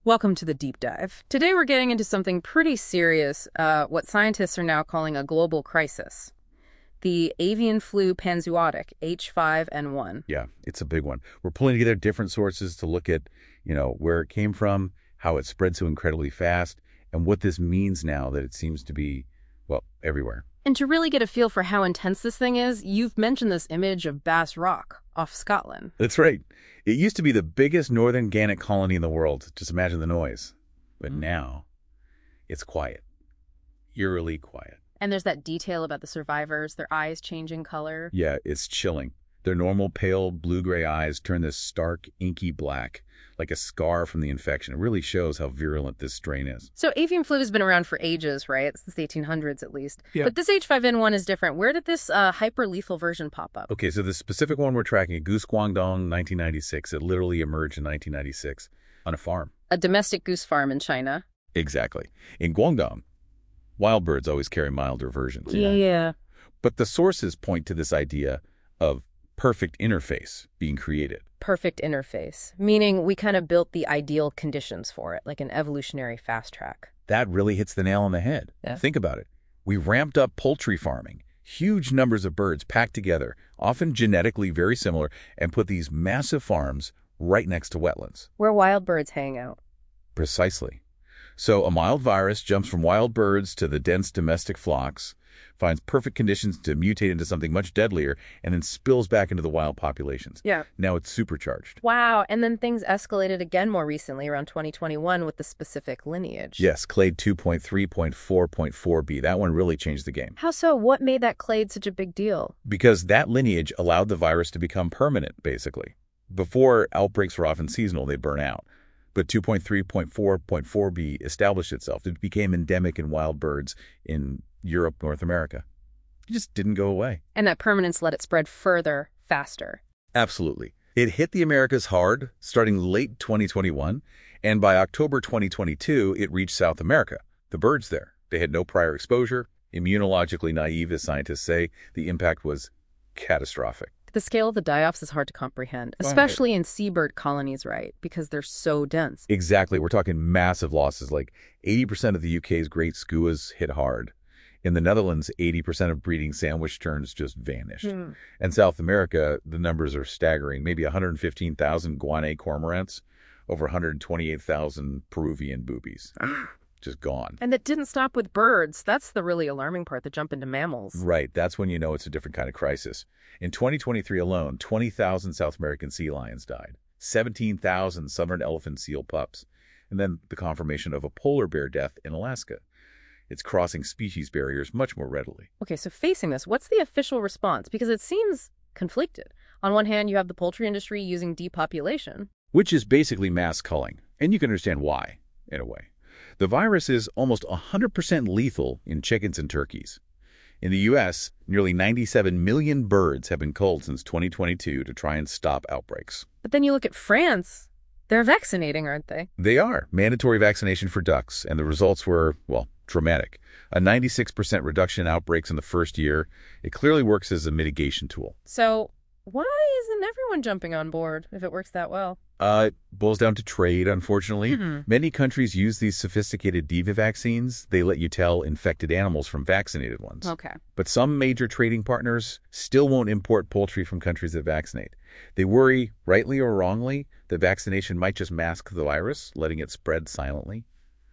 Welcome to the deep dive. Today we're getting into something pretty serious, what scientists are now calling a global crisis. The avian flu panzootic, H5N1. Yeah, it's a big one. We're pulling together different sources to look at, where it came from, how it spread so incredibly fast, and what this means now that it seems to be, well, everywhere. And to really get a feel for how intense this thing is, you've mentioned this image of Bass Rock off Scotland. That's right. It used to be the biggest northern gannet colony in the world. Just imagine the noise. But now, it's quiet. Eerily quiet. And there's that detail about the survivors, their eyes changing color. Yeah, it's chilling. Their normal pale blue-gray eyes turn this stark, inky black, like a scar from the infection. It really shows how virulent this strain is. So avian flu has been around for ages, right? Since the 1800s at least. Yeah. But this H5N1 is different. Where did this hyper-lethal version pop up? Okay, so the specific one we're tracking, Goose Guangdong, 1996. It literally emerged in 1996 on a farm. A domestic goose farm in China. Exactly. In Guangdong, wild birds always carry milder versions. Yeah. But the sources point to this idea of perfect interface being created. Perfect interface, meaning we kind of built the ideal conditions for it, like an evolutionary fast track. That really hits the nail on the head. Yeah. Think about it. We ramped up poultry farming, huge numbers of birds packed together, often genetically very similar, and put these massive farms right next to wetlands. Where wild birds hang out. Precisely. So a mild virus jumps from wild birds to the dense domestic flocks, finds perfect conditions to mutate into something much deadlier, and then spills back into the wild populations. Yeah. Now it's supercharged. Wow. And then things escalated again more recently, around 2021, with the specific lineage. Yes, clade 2.3.4.4b. That one really changed the game. How so? What made that clade such a big deal? Because that lineage allowed the virus to become permanent, basically. Before, outbreaks were often seasonal, they'd burn out. But 2.3.4.4b established itself. It became endemic in wild birds in Europe, North America. It just didn't go away. And that permanence let it spread further, faster. Absolutely. It hit the Americas hard, starting late 2021, and by October 2022, it reached South America. The birds there, they had no prior exposure, immunologically naive, as scientists say. The impact was catastrophic. The scale of the die-offs is hard to comprehend, especially in seabird colonies, right? Because they're so dense. Exactly. We're talking massive losses, like 80% of the UK's great skuas hit hard. In the Netherlands, 80% of breeding sandwich terns just vanished. And South America, the numbers are staggering. Maybe 115,000 Guanay cormorants, over 128,000 Peruvian boobies. Just gone. And that didn't stop with birds. That's the really alarming part, the jump into mammals. Right. That's when you know it's a different kind of crisis. In 2023 alone, 20,000 South American sea lions died, 17,000 southern elephant seal pups, and then the confirmation of a polar bear death in Alaska. It's crossing species barriers much more readily. Okay, so facing this, what's the official response? Because it seems conflicted. On one hand, you have the poultry industry using depopulation. Which is basically mass culling. And you can understand why, in a way. The virus is almost 100% lethal in chickens and turkeys. In the U.S., nearly 97 million birds have been culled since 2022 to try and stop outbreaks. But then you look at France. They're vaccinating, aren't they? They are. Mandatory vaccination for ducks, and the results were, well, dramatic. A 96% reduction in outbreaks in the first year. It clearly works as a mitigation tool. So why isn't everyone jumping on board if it works that well? It boils down to trade, unfortunately. Many countries use these sophisticated DIVA vaccines. They let you tell infected animals from vaccinated ones. Okay. But some major trading partners still won't import poultry from countries that vaccinate. They worry, rightly or wrongly, that vaccination might just mask the virus, letting it spread silently.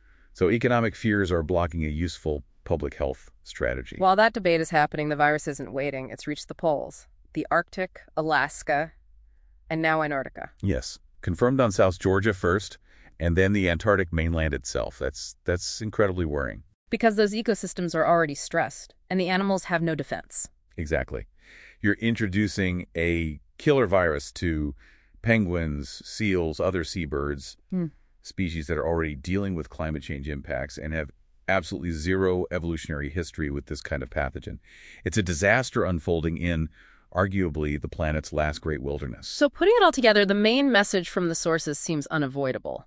So economic fears are blocking a useful public health strategy. While that debate is happening, the virus isn't waiting. It's reached the poles. The Arctic, Alaska, and now Antarctica. Yes. Confirmed on South Georgia first, and then the Antarctic mainland itself. That's incredibly worrying. Because those ecosystems are already stressed, and the animals have no defense. Exactly. You're introducing a killer virus to penguins, seals, other seabirds, species that are already dealing with climate change impacts and have absolutely zero evolutionary history with this kind of pathogen. It's a disaster unfolding in arguably the planet's last great wilderness. So putting it all together, the main message from the sources seems unavoidable.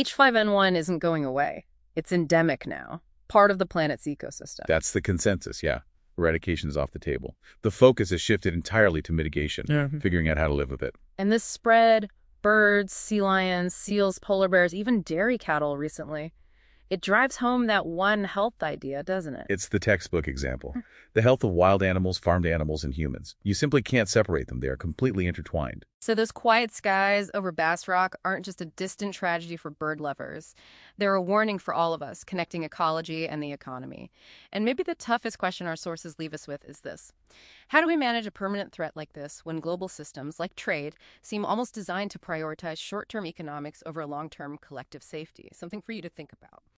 H5N1 isn't going away. It's endemic now, part of the planet's ecosystem. That's the consensus, yeah. Eradication is off the table. The focus has shifted entirely to mitigation, figuring out how to live with it. And this spread birds, sea lions, seals, polar bears, even dairy cattle recently. It drives home that one health idea, doesn't it? It's the textbook example. The health of wild animals, farmed animals, and humans. You simply can't separate them. They are completely intertwined. So those quiet skies over Bass Rock aren't just a distant tragedy for bird lovers. They're a warning for all of us, connecting ecology and the economy. And maybe the toughest question our sources leave us with is this. How do we manage a permanent threat like this when global systems, like trade, seem almost designed to prioritize short-term economics over long-term collective safety? Something for you to think about.